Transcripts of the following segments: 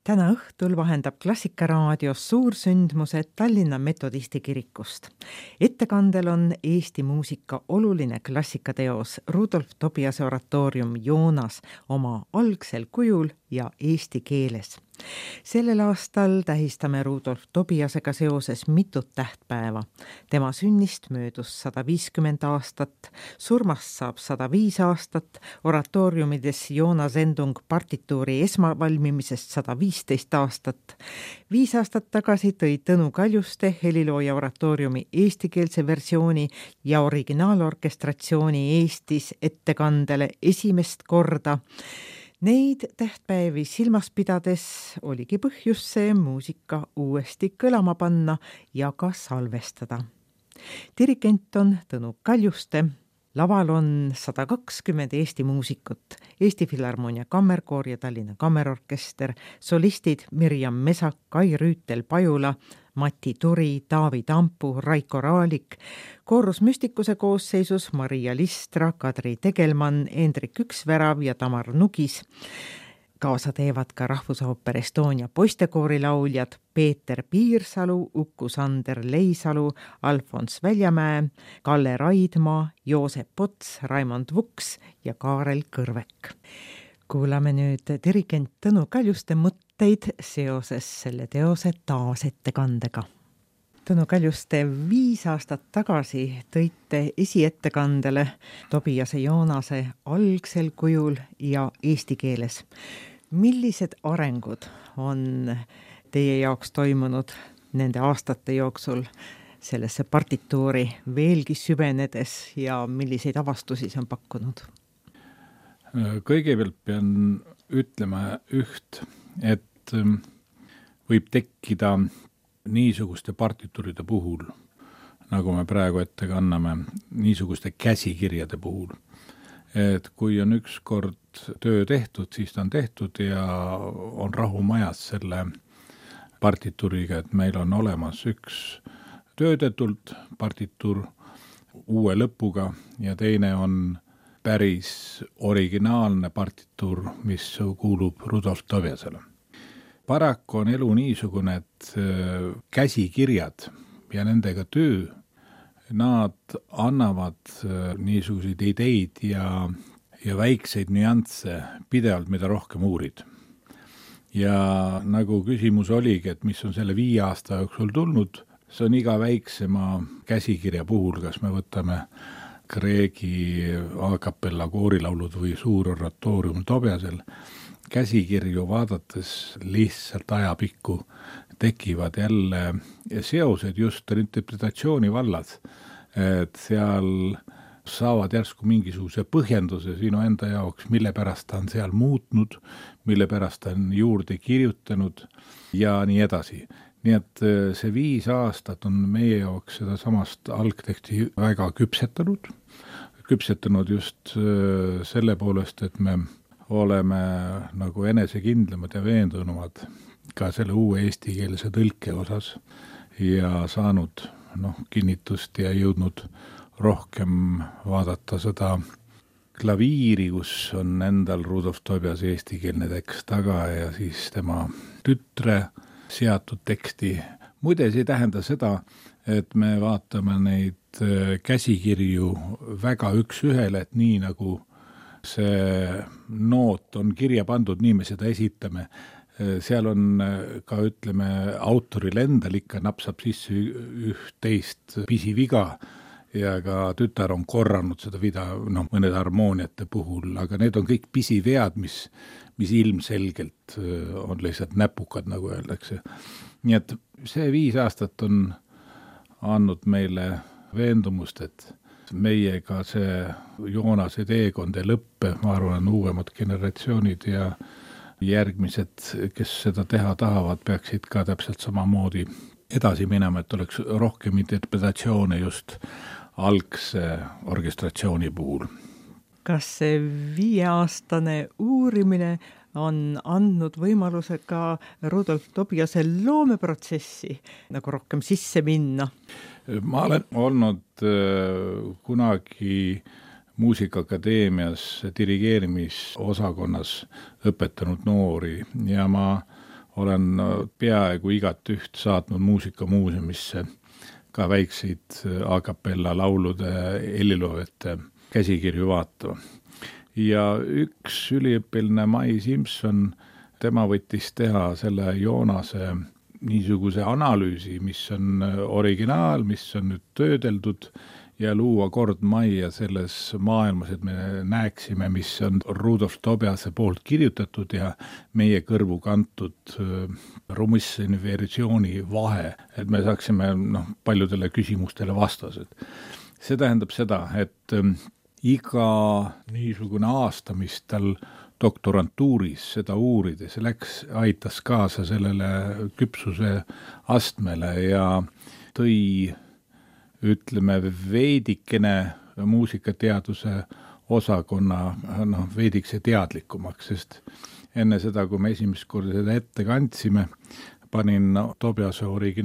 Täna õhtul vahendab Klassikaraadios suursündmused Tallinna Metodisti kirikust. Ettekandel on Eesti muusika oluline klassikateos Rudolf Tobiase oratoorium Joonas oma algsel kujul ja eesti keeles. Sellel aastal tähistame Rudolf Tobiasega seoses mitut tähtpäeva. Tema sünnist möödus 150 aastat, surmast saab 105 aastat, oratooriumides Joonas Endung partituuri esmavalmimisest 115 aastat. 5 aastat tagasi tõi Tõnu Kaljuste helilooja oratooriumi eestikeelse versiooni ja originaalorkestratsiooni Eestis ettekandele esimest korda. Neid tähtpäevi silmas pidades oligi põhjus see muusika uuesti kõlama panna ja ka salvestada. Dirigent on Tõnu Kaljuste. Laval on 120 Eesti muusikut, Eesti Filharmoonia Kammerkoor ja Tallinna Kammerorkester, solistid Mirjam Mesak, Kai Rüütel-Pajula, Mati Turi, Taavi Tampu, Raiko Raalik, koorus müstikuse koosseisus Maria Listra, Kadri Tegelmann, Hendrik Üksvärav ja Tamar Nugis. Kaasa teevad ka Rahvusooper Estonia poistekoori lauljad Peeter Piirsalu, Uku Sander Leisalu, Alfons Väljamäe, Kalle Raidmaa, Joosep Pots, Raimond Vuks ja Kaarel Kõrvek. Kuulame nüüd dirigent Tõnu Kaljuste mõtteid seoses selle teose taasettekandega. Tõnu Kaljuste, 5 aastat tagasi tõite esiettekandele Tobiase Joonase algsel kujul ja eesti keeles. Millised arengud on teie jaoks toimunud nende aastate jooksul sellesse partituuri veelgi süvenedes ja milliseid avastusi see on pakkunud? Kõigepealt pean ütlema üht, et võib tekkida niisuguste partituuride puhul, nagu me praegu ette kanname, niisuguste käsikirjade puhul. Et kui on üks kord töö tehtud, siis ta on tehtud ja on rahu majas selle partituuriga, et meil on olemas üks töödetult partituur uue lõpuga ja teine on päris originaalne partituur, mis kuulub Rudolf Tobiasele. Paraku on elu niisugune, et käsikirjad ja nendega töö, nad annavad niisuguseid ideid ja väikseid nüansse pidevalt, mida rohkem uurid. Ja nagu küsimus oligi, et mis on selle 5 aasta jooksul tulnud, see on iga väiksema käsikirja puhul, kas me võtame Kreegi a cappella koorilaulud või suur oratoorium Tobiasel, käsikirju vaadates lihtsalt ajapikku tekivad jälle seosed just interpretatsiooni vallas, et seal saavad järsku mingisuguse põhjenduse sinu enda jaoks, mille pärast ta on seal muutnud, mille pärast ta on juurde kirjutanud ja nii edasi. Nii et see 5 aastat on meie jaoks seda samast algteksti väga küpsetanud just selle poolest, et me oleme nagu enesekindlamad ja veendunumad ka selle uue eestikeelse tõlke osas ja saanud kinnitust ja jõudnud rohkem vaadata seda klaviiri, kus on endal Rudolf Tobiase eestikeelne tekst taga ja siis tema tütre seatud teksti. Muide, see ei tähenda seda, et me vaatame neid käsikirju väga üks ühele, et nii nagu see noot on kirja pandud, nii me seda esitame. Seal on ka, ütleme, autoril endal ikka napsab sisse üht-teist pisiviga ja ka tütar on korranud seda vida, mõned harmooniate puhul, aga need on kõik pisivead, mis ilmselgelt on lihtsalt näpukad, nagu öeldakse. Nii et see 5 aastat on andnud meile veendumust, et meiega see Joonase teekond ei lõppe, ma arvan, uuemad generatsioonid ja järgmised, kes seda teha tahavad, peaksid ka täpselt samamoodi edasi minema, et oleks rohkem interpretatsioone just algse orkestratsiooni puhul. Kas see 5-aastane uurimine on andnud võimaluse ka Rudolf Tobiase loomeprotsessi nagu rohkem sisse minna? Ma olen olnud kunagi Muusikaakadeemias dirigeerimisosakonnas õpetanud noori ja ma olen peaaegu igat üht saatnud muusikamuuseumisse ka väikseid a cappella laulude heliloojate käsikirju vaatama. Ja üks üliõpiline Mai Simson, tema võttis teha selle Joonase niisuguse analüüsi, mis on originaal, mis on nüüd töödeldud ja luua kord majja selles maailmas, et me näeksime, mis on Rudolf Tobiase poolt kirjutatud ja meie kõrvu kantud Rumisseni versiooni vahe, et me saaksime paljudele küsimustele vastused. See tähendab seda, et iga niisugune aasta, mis tal doktorantuuris seda uurides aitas kaasa sellele küpsuse astmele ja tõi, ütleme, veidikene muusikateaduse osakonna veidikese teadlikumaks, sest enne seda, kui me esimest korda seda ette kandsime, panin Tobiase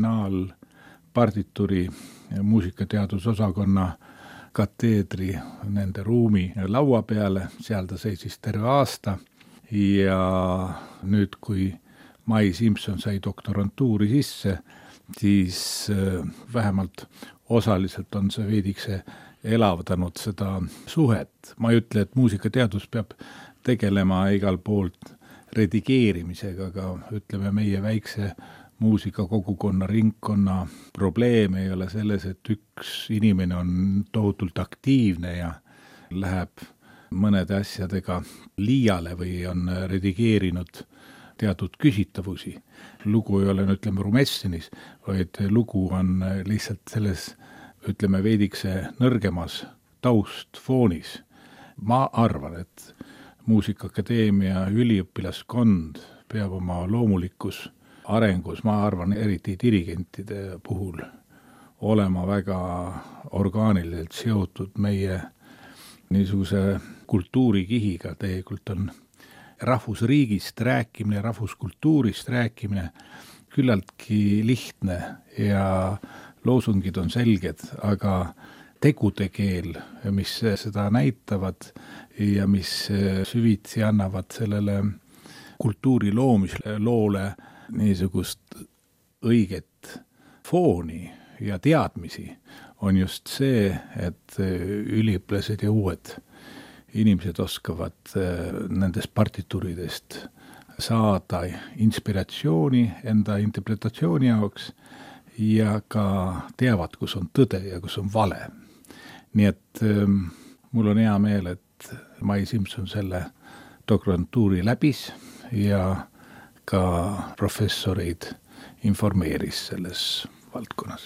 originaalpartituri muusikateadusosakonna kateedri nende ruumi laua peale, seal ta seisis terve aasta ja nüüd, kui Mai Simson sai doktorantuuri sisse, siis vähemalt osaliselt on see veidikse elavdanud seda suhet. Ma ei ütle, et muusikateadus peab tegelema igal poolt redigeerimisega, aga ütleme, meie väikse muusikakogukonna, ringkonna probleem ei ole selles, et üks inimene on tohutult aktiivne ja läheb mõnede asjadega liiale või on redigeerinud teatud küsitavusi. Lugu ei ole, ütleme, Rumessinis, vaid lugu on lihtsalt selles, ütleme, veidikse nõrgemas taustfoonis. Ma arvan, et Muusikaakadeemia üliõpilaskond peab oma loomulikus arengus, ma arvan, eriti dirigentide puhul olema väga orgaaniliselt seotud meie niisuguse kultuurikihiga. Tegelikult on rahvusriigist rääkimine, rahvuskultuurist rääkimine küllaltki lihtne ja loosungid on selged, aga tegude keel, mis seda näitavad ja mis süvitsi annavad sellele kultuuri loomisloole niisugust õiget fooni ja teadmisi, on just see, et üliõpilased ja uued inimesed oskavad nendest partituuridest saada inspiratsiooni enda interpretatsiooni jaoks ja ka teavad, kus on tõde ja kus on vale. Nii et mul on hea meel, et Mai Simson selle doktorantuuri läbis ja ka professoreid informeeris selles valdkonnas.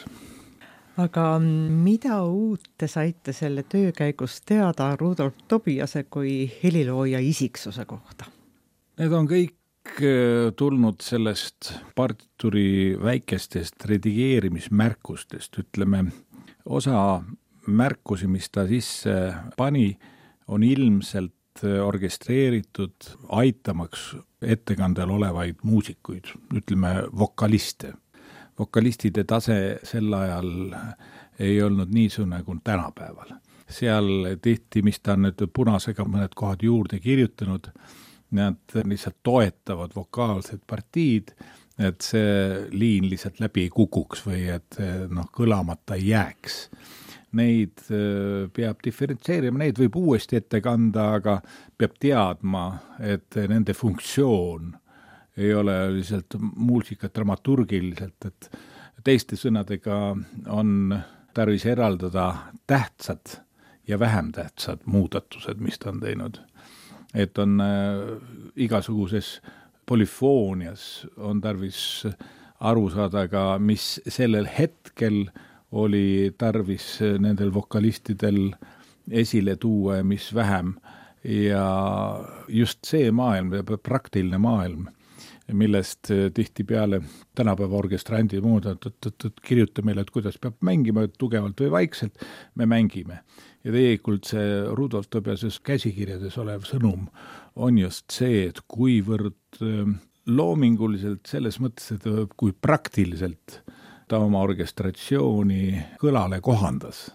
Aga mida uut te saite selle töö käigus teada Rudolf Tobiase kui helilooja isiksuse kohta? Need on kõik tulnud sellest partituri väikestest redigeerimismärkustest, ütleme, osa märkusi, mis ta sisse pani, on ilmselt orkestreeritud aitamaks ettekandel olevaid muusikuid, ütleme vokaliste. Vokalistide tase sel ajal ei olnud niisugune kui tänapäeval. Seal tihti, mis ta on nüüd punasega mõned kohad juurde kirjutanud, nad lihtsalt toetavad vokaalsed partiid, et see liin lihtsalt läbi ei kukuks või et kõlamata ei jääks. Neid peab diferentseerima, neid võib uuesti ette kanda, aga peab teadma, et nende funktsioon ei ole lihtsalt muusika dramaturgiliselt, et teiste sõnadega on tarvis eraldada tähtsad ja vähem tähtsad muudatused, mis ta on teinud. Et on igasuguses polüfoonias on tarvis aru saada ka, mis sellel hetkel oli tarvis nendel vokalistidel esile tuua ja mis vähem. Ja just see maailm, praktiline maailm, millest tihtipeale tänapäeva orkestrandi muud, et kirjuta meile, et kuidas peab mängima, tugevalt või vaikselt, me mängime. Ja tegelikult see Rudolf Tobiases käsikirjades olev sõnum on just see, et kuivõrd loominguliselt selles mõttes, et kui praktiliselt ta oma orkestratsiooni kõlale kohandas.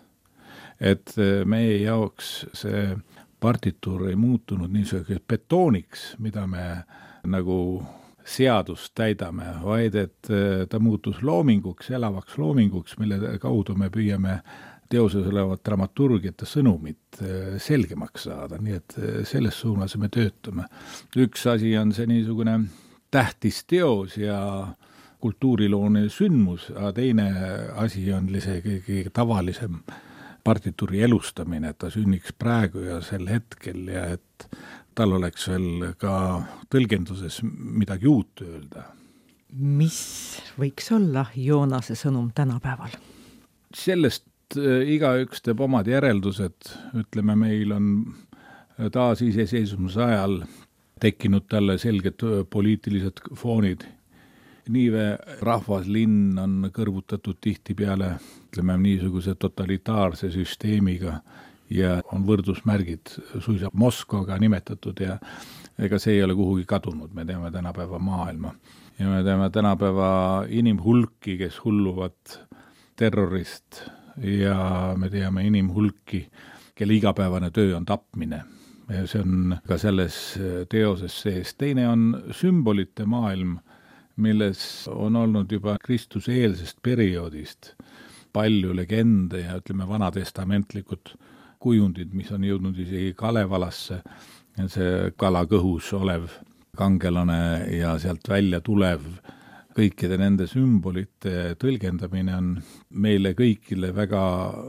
Et meie jaoks see partituur ei muutunud niisugune betooniks, mida me nagu seadust täidame, vaid et ta muutus loominguks, elavaks loominguks, mille kaudu me püüame teoses olevat dramaturgiate sõnumit selgemaks saada, nii et selles suunas me töötame. Üks asi on see niisugune tähtis teos ja kultuuriloone sündmus, aga teine asi on kõige tavalisem partituuri elustamine, et ta sünniks praegu ja sel hetkel ja et tal oleks veel ka tõlgenduses midagi uut öelda. Mis võiks olla Joonase sõnum tänapäeval? Sellest igaüks teeb omad järeldused, ütleme, meil on taas iseseisvumise ajal tekkinud talle selged poliitilised foonid. Niive rahvaslinn on kõrvutatud tihtipeale, ütleme, niisuguse totalitaarse süsteemiga ja on võrdusmärgid suisa Moskvaga nimetatud ja ega see ei ole kuhugi kadunud, me teame tänapäeva maailma. Ja me teame tänapäeva inimhulki, kes hulluvad terrorist ja me teame inimhulki, kelle igapäevane töö on tapmine. Ja see on ka selles teoses sees. Teine on sümbolite maailm, milles on olnud juba Kristuse-eelsest perioodist palju legende ja ütleme vanatestamentlikud kujundid, mis on jõudnud isegi Kalevalasse, see kalakõhus olev kangelane ja sealt välja tulev, kõikide nende sümbolite tõlgendamine on meile kõigile väga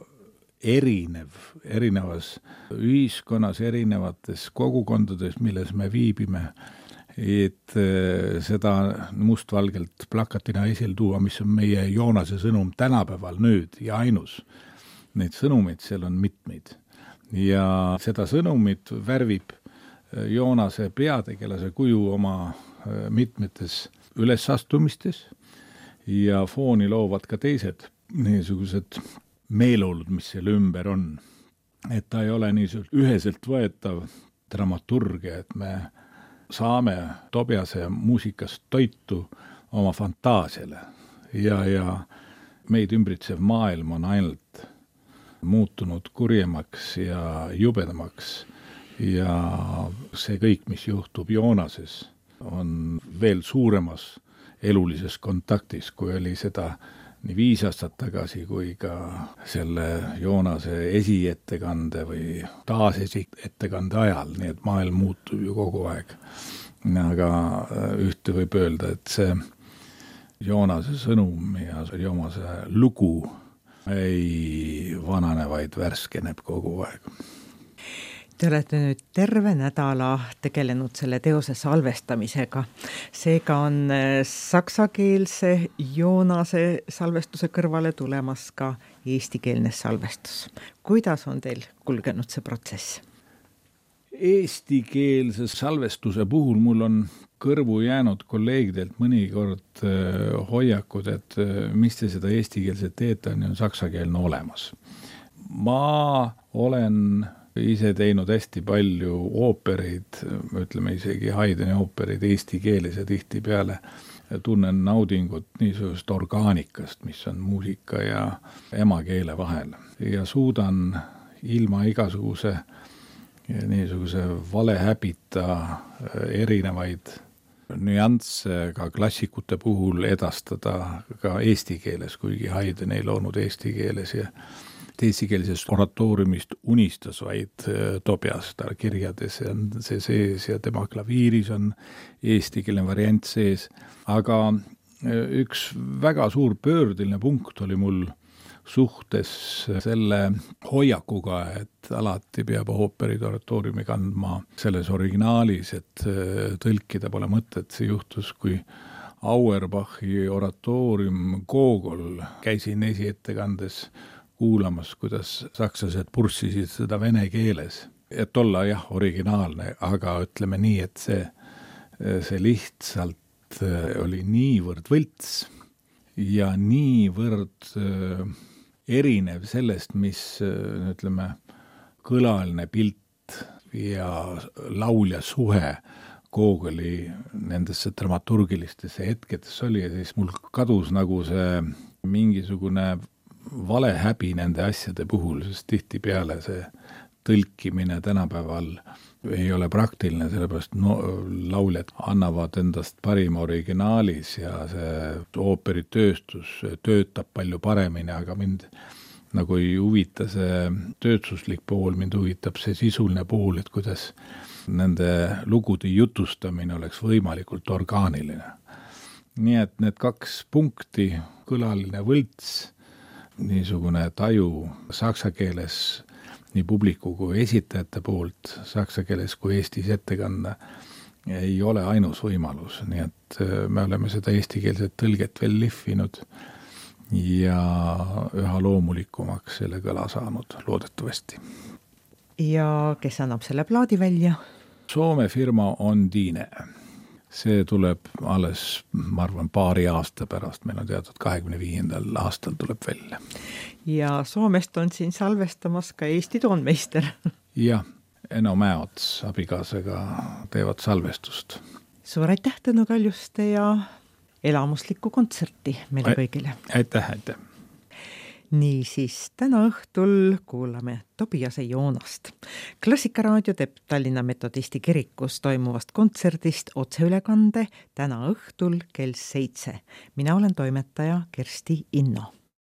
erinevas ühiskonnas, erinevates kogukondades, milles me viibime, et seda mustvalgelt plakatina esile tuua, mis on meie Joonase sõnum tänapäeval nüüd ja ainus. Neid sõnumeid seal on mitmeid. Ja seda sõnumit värvib Joonase peategelase kuju oma mitmetes ülesastumistes ja fooni loovad ka teised niisugused meeleolud, mis selle ümber on. Et ta ei ole niisugune üheselt võetav dramaturgia, et me saame Tobiase muusikast toitu oma fantaasiale ja meid ümbritsev maailm on ainult muutunud kurjemaks ja jubedamaks ja see kõik, mis juhtub Joonases, on veel suuremas elulises kontaktis, kui oli seda nii 5 aastat tagasi kui ka selle Joonase esiettekande või taasesiettekande ajal, nii et maailm muutub ju kogu aeg. Aga ühte võib öelda, et see Joonase sõnum ja Joonase lugu ei vanane, vaid värskeneb kogu aeg. Te olete nüüd terve nädala tegelenud selle teose salvestamisega. Seega on saksakeelse Joonase salvestuse kõrvale tulemas ka eestikeelne salvestus. Kuidas on teil kulgenud see protsess? Eestikeelse salvestuse puhul mul on kõrvu jäänud kolleegidelt mõnikord hoiakud, et mis te seda eestikeelset teete, on saksakeelne olemas. Ma olen ise teinud hästi palju oopereid, ütleme isegi Haydni oopereid eesti keeles ja tihtipeale tunnen naudingut niisugust orgaanikast, mis on muusika ja emakeele vahel. Ja suudan ilma igasuguse niisuguse valehäbita erinevaid nüansse ka klassikute puhul edastada ka eesti keeles, kuigi Haydn ei loonud eesti keeles ja eestikeelsest oratooriumist unistas vaid Tobias, ta kirjades on see sees ja tema klaviiris on eestikeelne variant sees. Aga üks väga suur pöördeline punkt oli mul suhtes selle hoiakuga, et alati peab ooperid oratooriumi kandma selles originaalis, et tõlkida pole mõtet. See juhtus, kui Auerbachi oratoorium Gogol käisin esiettekandes kuulamas, kuidas sakslased purssisid seda vene keeles. Et olla jah originaalne, aga ütleme nii, et see lihtsalt oli niivõrd võlts ja niivõrd erinev sellest, mis ütleme kõlaline pilt ja laulja suhe Gogoli nendesse dramaturgilistesse hetkedesse oli ja siis mul kadus nagu see mingisugune valehäbi nende asjade puhul, sest tihtipeale see tõlkimine tänapäeval ei ole praktiline, sellepärast lauljad annavad endast parima originaalis ja see ooperitööstus töötab palju paremini, aga mind nagu ei huvita see töötsuslik pool, mind huvitab see sisuline pool, et kuidas nende lugude jutustamine oleks võimalikult orgaaniline. Nii et need 2 punkti, kõlaline võlts, niisugune taju saksa keeles nii publiku kui esitajate poolt, saksa keeles kui Eestis ettekanne, ei ole ainus võimalus, nii et me oleme seda eestikeelset tõlget veel lihvinud ja üha loomulikumaks selle kõla saanud, loodetavasti. Ja kes annab selle plaadi välja? Soome firma on Tiine. See tuleb alles, ma arvan, paari aasta pärast, meil on teatud 25. aastal tuleb välja. Ja Soomest on siin salvestamas ka Eesti toonmeister. Jah, Eno Mäots abikaasega teevad salvestust. Suur aitäh, Tõnu Kaljuste, ja elamuslikku kontserti meile kõigile. Aitäh. Niisiis, täna õhtul kuulame Tobiase Joonast. Klassikaraadio teeb Tallinna Metodisti kirikus toimuvast kontserdist otseülekande täna õhtul kell 7. Mina olen toimetaja Kersti Inno.